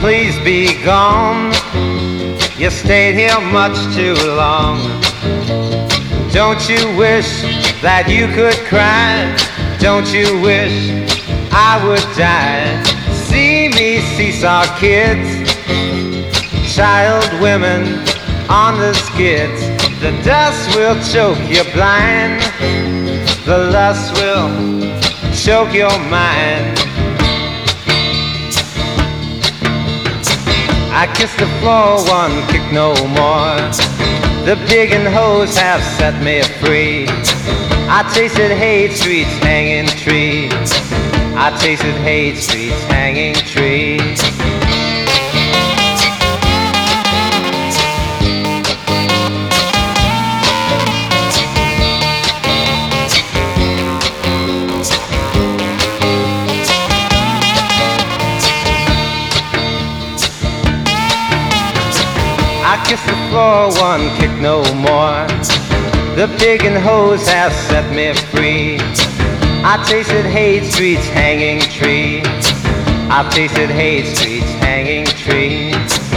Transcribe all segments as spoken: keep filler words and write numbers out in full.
please be gone. You stayed here much too long. Don't you wish that you could cry? Don't you wish I would die? See me seesaw kids, child women on the skids. The dust will choke you blind, the lust will choke your mind. I kiss the floor, one kick no more. The pig and hose have set me free. I tasted Haight Street's hanging tree. I tasted Haight Street's hanging tree. I kiss the floor, one kick no more. The pig and hose have set me free. I tasted Haight Street's hanging tree. I tasted Haight Street's hanging tree.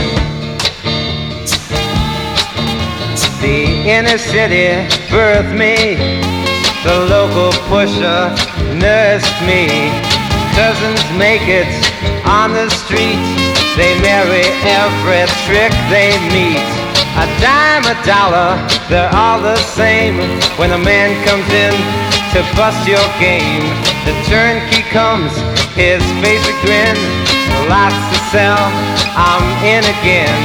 The inner city birthed me. The local pusher nursed me. Cousins make it on the street. They marry every trick they meet. A dime, a dollar, they're all the same. When a man comes in to bust your game, the turnkey comes, his face a grin. Locks the cell, I'm in again.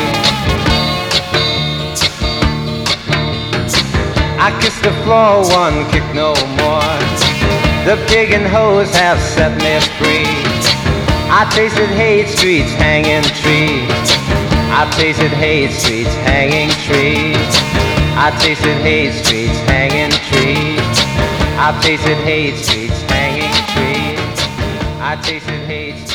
I kiss the floor, one kick no more. The pig and hose have set me free. I tasted Haight Street's hanging tree. I tasted Haight Street's hanging tree. I tasted Haight Street's hanging tree. I tasted Haight Street's hanging tree. I tasted Haight